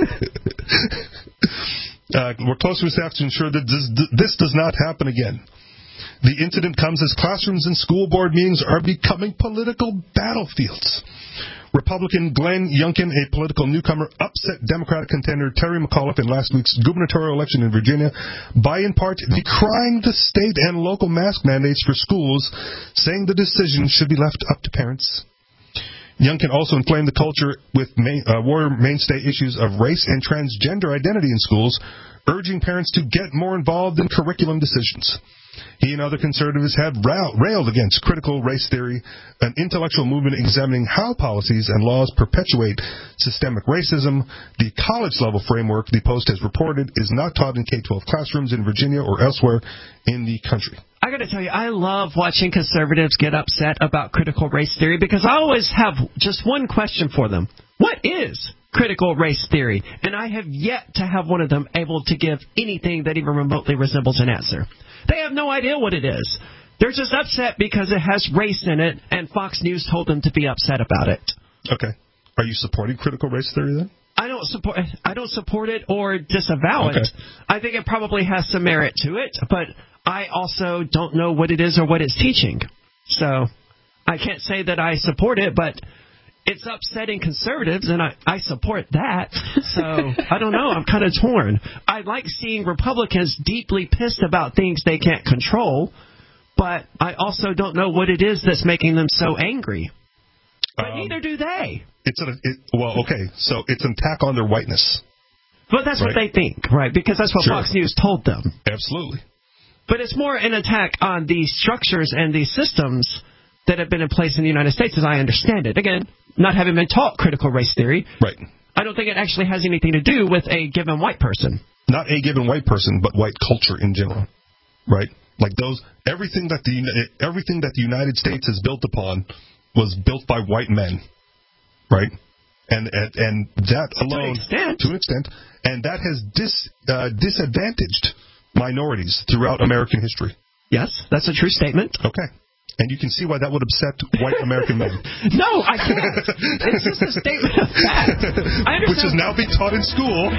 uh, we're closely staffed to ensure that this, this does not happen again. The incident comes as classrooms and school board meetings are becoming political battlefields. Republican Glenn Youngkin, a political newcomer, upset Democratic contender Terry McAuliffe in last week's gubernatorial election in Virginia by, in part, decrying the state and local mask mandates for schools, saying the decision should be left up to parents. Youngkin also inflamed the culture with main, uh, warrior mainstay issues of race and transgender identity in schools, urging parents to get more involved in curriculum decisions. He and other conservatives have railed against critical race theory, an intellectual movement examining how policies and laws perpetuate systemic racism. The college-level framework, the Post has reported, is not taught in K twelve classrooms in Virginia or elsewhere in the country. I got to tell you, I love watching conservatives get upset about critical race theory because I always have just one question for them. What is critical race theory? And I have yet to have one of them able to give anything that even remotely resembles an answer. They have no idea what it is. They're just upset because it has race in it, and Fox News told them to be upset about it. Okay. Are you supporting critical race theory then? I don't support I don't support it or disavow okay. it. I think it probably has some merit to it, but I also don't know what it is or what it's teaching. So I can't say that I support it, but it's upsetting conservatives, and I, I support that. So, I don't know. I'm kind of torn. I like seeing Republicans deeply pissed about things they can't control, but I also don't know what it is that's making them so angry. But um, neither do they. It's a, it, Well, okay, so it's an attack on their whiteness. But that's right? what they think, right? Because that's what sure. Fox News told them. Absolutely. But it's more an attack on the structures and the systems that have been in place in the United States, as I understand it. Again, not having been taught critical race theory, right? I don't think it actually has anything to do with a given white person. Not a given white person, but white culture in general, right? Like those, everything that the everything that the United States is built upon was built by white men, right? And and, and that alone, to an extent, to an extent, and that has dis, uh, disadvantaged minorities throughout American history. Yes, that's a true statement. Okay. And you can see why that would upset white American men. No, I can't. It's just a statement of fact. I understand. Which is now being taught in school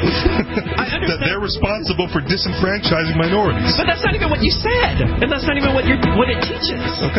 that they're responsible for disenfranchising minorities. But that's not even what you said. And that's not even what you're, what it teaches. Okay.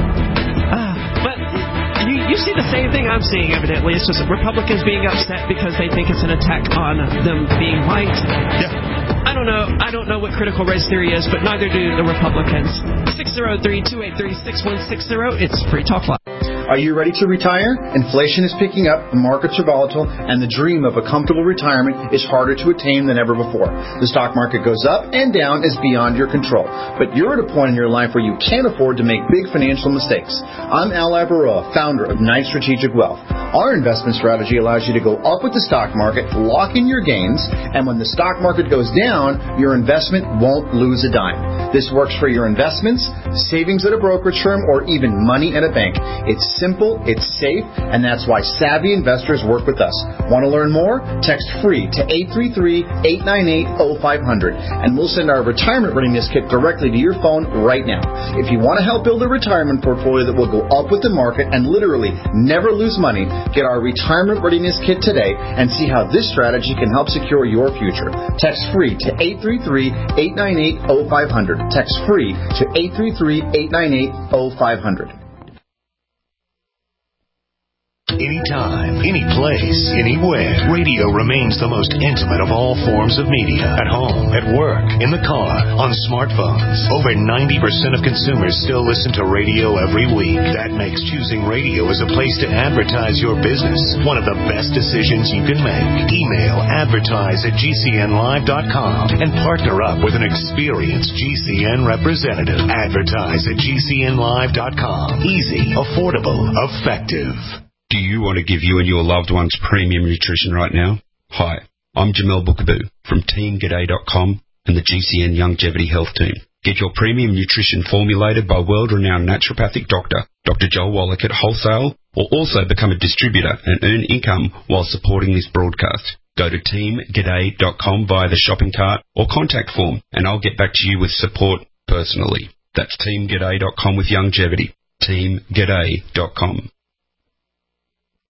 Uh, but you, you see the same thing I'm seeing, evidently. It's just Republicans being upset because they think it's an attack on them being white. Yeah. I don't know. I don't know what critical race theory is, but neither do the Republicans. six oh three, two eight three, six one six oh. It's Free Talk Live. Are you ready to retire? Inflation is picking up, the markets are volatile, and the dream of a comfortable retirement is harder to attain than ever before. The stock market goes up and down is beyond your control. But you're at a point in your life where you can't afford to make big financial mistakes. I'm Al Avaroa, founder of Knight Strategic Wealth. Our investment strategy allows you to go up with the stock market, lock in your gains, and when the stock market goes down, your investment won't lose a dime. This works for your investments, savings at a brokerage firm, or even money at a bank. It's simple, it's safe, and that's why savvy investors work with us. Want to learn more? Text FREE to eight three three, eight nine eight, oh five hundred, and we'll send our retirement readiness kit directly to your phone right now. If you want to help build a retirement portfolio that will go up with the market and literally never lose money, get our retirement readiness kit today and see how this strategy can help secure your future. Text FREE to eight three three, eight nine eight, oh five hundred. Text FREE to eight three three, eight nine eight, oh five hundred. Anytime, any place, anywhere. Radio remains the most intimate of all forms of media. At home, at work, in the car, on smartphones. Over ninety percent of consumers still listen to radio every week. That makes choosing radio as a place to advertise your business one of the best decisions you can make. Email advertise at G C N live dot com and partner up with an experienced G C N representative. Advertise at G C N live dot com. Easy, affordable, effective. Do you want to give you and your loved ones premium nutrition right now? Hi, I'm Jamel Bookaboo from Team G'day dot com and the G C N Longevity Health Team. Get your premium nutrition formulated by world-renowned naturopathic doctor, Doctor Joel Wallach at wholesale, or also become a distributor and earn income while supporting this broadcast. Go to team g'day dot com via the shopping cart or contact form, and I'll get back to you with support personally. That's team g'day dot com with Youngevity. team g'day dot com.